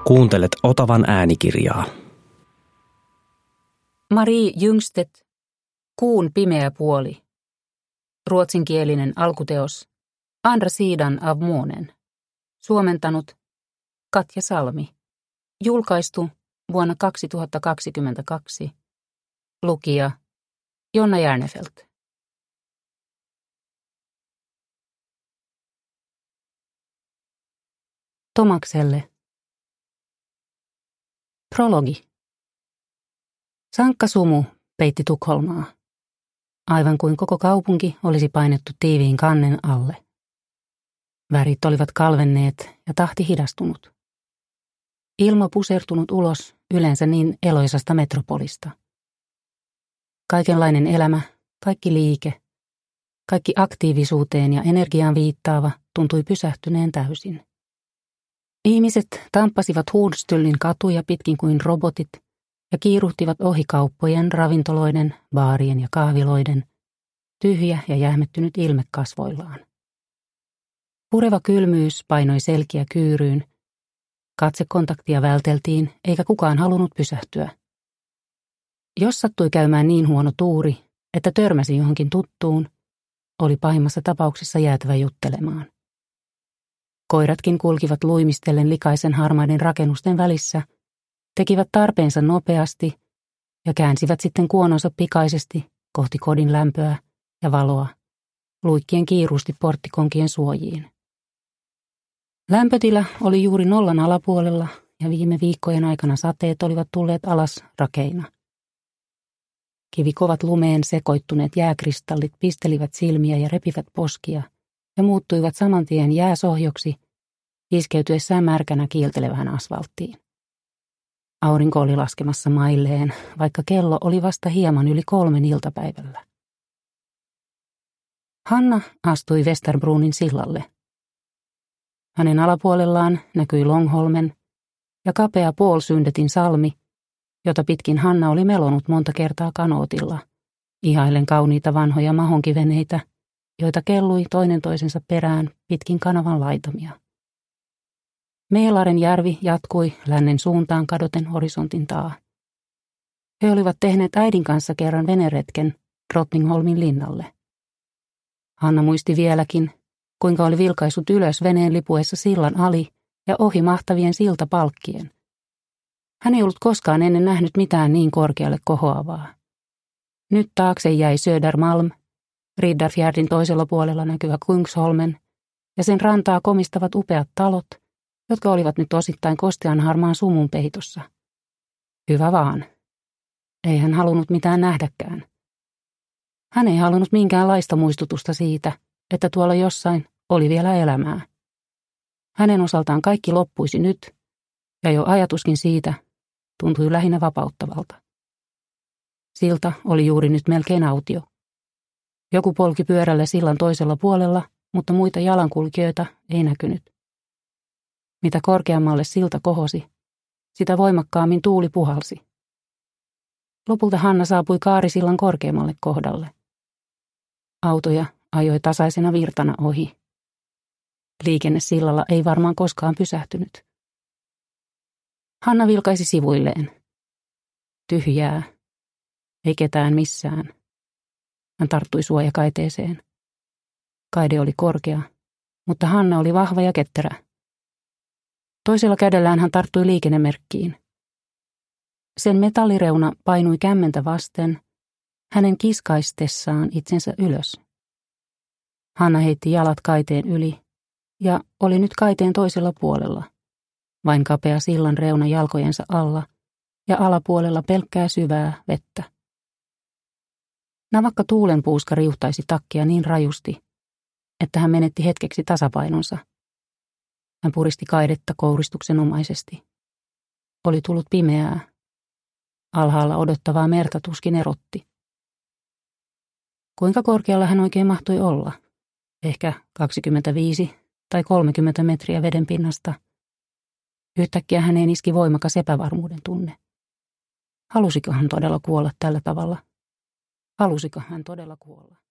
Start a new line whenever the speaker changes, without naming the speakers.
Kuuntelet Otavan äänikirjaa.
Marie Ljungstedt, Kuun pimeä puoli. Ruotsinkielinen alkuteos. Andra sidan av månen. Suomentanut Katja Salmi. Julkaistu vuonna 2022. Lukija Jonna Järnefelt. Tomakselle. Prologi. Sankka sumu peitti Tukholmaa. Aivan kuin koko kaupunki olisi painettu tiiviin kannen alle. Värit olivat kalvenneet ja tahti hidastunut. Ilma pusertunut ulos yleensä niin eloisasta metropolista. Kaikenlainen elämä, kaikki liike, kaikki aktiivisuuteen ja energiaan viittaava tuntui pysähtyneen täysin. Ihmiset tamppasivat Hornstullin katuja pitkin kuin robotit ja kiiruhtivat ohi kauppojen, ravintoloiden, baarien ja kahviloiden, tyhjä ja jähmettynyt ilme kasvoillaan. Pureva kylmyys painoi selkiä kyyryyn, katsekontaktia välteltiin eikä kukaan halunnut pysähtyä. Jos sattui käymään niin huono tuuri, että törmäsi johonkin tuttuun, oli pahimmassa tapauksessa jäätävä juttelemaan. Koiratkin kulkivat luimistellen likaisen harmaiden rakennusten välissä, tekivät tarpeensa nopeasti ja käänsivät sitten kuononsa pikaisesti kohti kodin lämpöä ja valoa, luikkien kiiruusti porttikonkien suojiin. Lämpötila oli juuri nollan alapuolella ja viime viikkojen aikana sateet olivat tulleet alas rakeina. Kivikovat lumeen sekoittuneet jääkristallit pistelivät silmiä ja repivät poskia ja muuttuivat saman tien jääsohjoksi iskeytyessään märkänä kiiltelevään asfalttiin. Aurinko oli laskemassa mailleen, vaikka kello oli vasta hieman yli 3 iltapäivällä. Hanna astui Westerbruunin sillalle. Hänen alapuolellaan näkyi Longholmen ja kapea Pålsyndetin salmi, jota pitkin Hanna oli melonut monta kertaa kanootilla, ihaillen kauniita vanhoja mahonkiveneitä, joita kellui toinen toisensa perään pitkin kanavan laitamia. Mälaren järvi jatkui lännen suuntaan kadoten horisontin taa. He olivat tehneet äidin kanssa kerran veneretken Drottningholmin linnalle. Hanna muisti vieläkin, kuinka oli vilkaissut ylös veneen lipuessa sillan ali ja ohi mahtavien siltapalkkien. Hän ei ollut koskaan ennen nähnyt mitään niin korkealle kohoavaa. Nyt taakse jäi Södermalm, Riddarfjärdin toisella puolella näkyvä Kungsholmen ja sen rantaa komistavat upeat talot, jotka olivat nyt osittain kostean harmaan sumun peitossa. Hyvä vaan. Ei hän halunnut mitään nähdäkään. Hän ei halunnut minkäänlaista muistutusta siitä, että tuolla jossain oli vielä elämää. Hänen osaltaan kaikki loppuisi nyt, ja jo ajatuskin siitä tuntui lähinnä vapauttavalta. Silta oli juuri nyt melkein autio. Joku polki pyörällä sillan toisella puolella, mutta muita jalankulkijoita ei näkynyt. Mitä korkeammalle silta kohosi, sitä voimakkaammin tuuli puhalsi. Lopulta Hanna saapui kaarisillan korkeammalle kohdalle. Autoja ajoi tasaisena virtana ohi. Liikenne sillalla ei varmaan koskaan pysähtynyt. Hanna vilkaisi sivuilleen. Tyhjää. Ei ketään missään. Hän tarttui suojakaiteeseen. Kaide oli korkea, mutta Hanna oli vahva ja ketterä. Toisella kädellään hän tarttui liikennemerkkiin. Sen metallireuna painui kämmentä vasten, hänen kiskaistessaan itsensä ylös. Hanna heitti jalat kaiteen yli ja oli nyt kaiteen toisella puolella, vain kapea sillan reuna jalkojensa alla ja alapuolella pelkkää syvää vettä. Navakka tuulenpuuska riuhtaisi takkia niin rajusti, että hän menetti hetkeksi tasapainonsa. Hän puristi kaidetta kouristuksenomaisesti. Oli tullut pimeää. Alhaalla odottavaa merta tuskin erotti. Kuinka korkealla hän oikein mahtoi olla? Ehkä 25 tai 30 metriä veden pinnasta. Yhtäkkiä häneen iski voimakas epävarmuuden tunne. Halusiko hän todella kuolla tällä tavalla? Halusiko hän todella kuolla?